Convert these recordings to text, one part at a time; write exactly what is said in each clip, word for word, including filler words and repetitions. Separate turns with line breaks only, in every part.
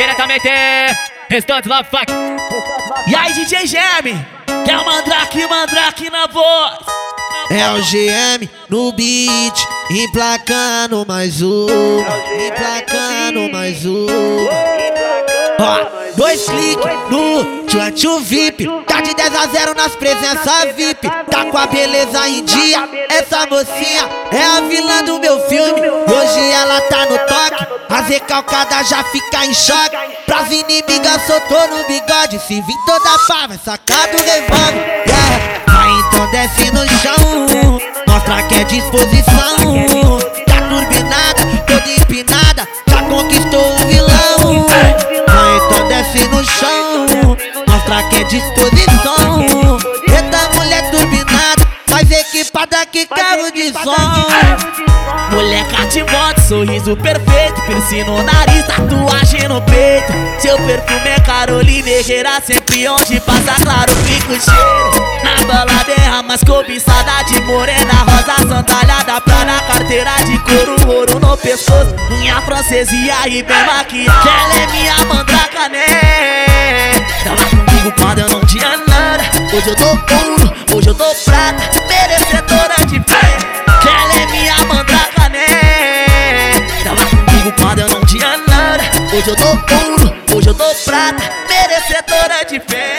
diretamente Restante Love Fuck.
E aí, D J Germe, que é o Mandrake, Mandrake na voz.
É o G M no beat, emplacando mais um, emplacando mais um. Ó, dois cliques no Tchantchu V I P. Tá de dez a zero nas presenças V I P. Tá com a beleza em dia. Essa mocinha é a vilã do meu filme. Hoje ela tá no toque, as recalcadas já fica em choque. Pras inimigas soltou no bigode. Se vir toda pá, vai sacar do revólver. Yeah. Vai então desce no chão, mostra que é disposição. Tá turbinada, toda empinada, já conquistou o vilão. Vai então desce no chão, mostra que é disposição. Eita mulher turbinada, mais equipada que carro de som.
Mulher cativante, sorriso perfeito, piercing no nariz, tatuagem no peito. Seu perfume é Carolina Herrera, sempre onde passa claro fica o cheiro. Na balada é a mais cobiçada de morena, rosa sandália pra na carteira de couro, ouro no pescoço, unha francesa e aí bem maquiada. Ela é minha mandraca, né? Tava comigo quando eu não tinha nada. Hoje eu tô ouro, hoje eu tô prata, merecedora de fé. Ela é minha mandraca, né? Tava comigo quando eu não tinha nada. Hoje eu tô ouro, hoje eu tô prata, merecedora de fé.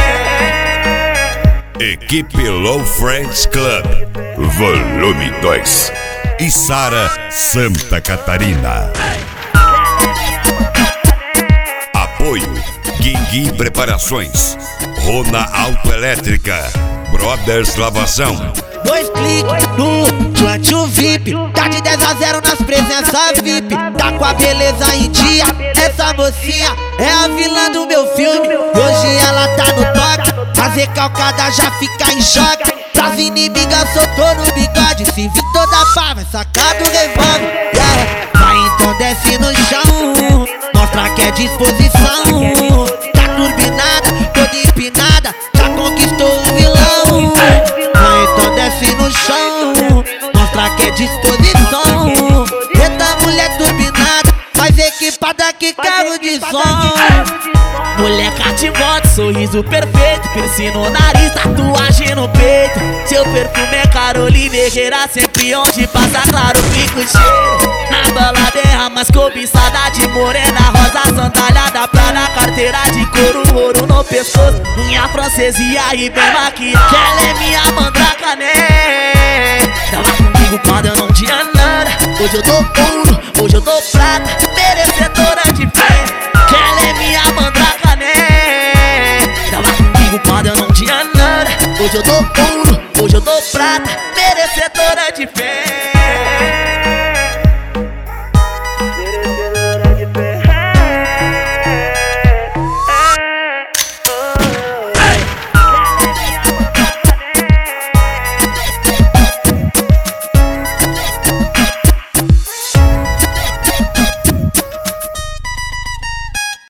Equipe Low Friends Club, volume dois. Içara, Santa Catarina. Apoio Guingui Preparações, Rona Autoelétrica, Brothers Lavação.
Dois cliques no Tchantchu V I P. Tá de dez a zero nas presenças V I P. Tá com a beleza em dia. Essa mocinha é a vilã do meu filme. Hoje ela tá no toque, as recalcadas já fica em choque. Pras inimigas soltou no bigode. Se vir toda pá, vai sacar do revólver. Yeah. Vai então desce no chão, mostra que é disposição. Tá turbinada, toda empinada, já conquistou o vilão. Vai então desce no chão, mostra que é disposição. Eita mulher turbinada, mais equipada que carro de som.
Mulher cativante, sorriso perfeito, piercing no nariz, tatuagem no peito. Seu perfume é Carolina Herrera, sempre onde passa claro fica o cheiro. Na balada é a mais cobiçada de morena, rosa sandália pra na carteira de couro, ouro no pescoço, unha francesa e aí bem maquiada. Ela é minha mandraca, né? Tava comigo quando eu não tinha nada. Hoje eu tô ouro, hoje eu tô prata, merecedora de fé. Ela é minha mandraca, né? Tava comigo quando eu não tinha nada. Hoje eu tô ouro, hoje eu tô prata, merecedora de fé.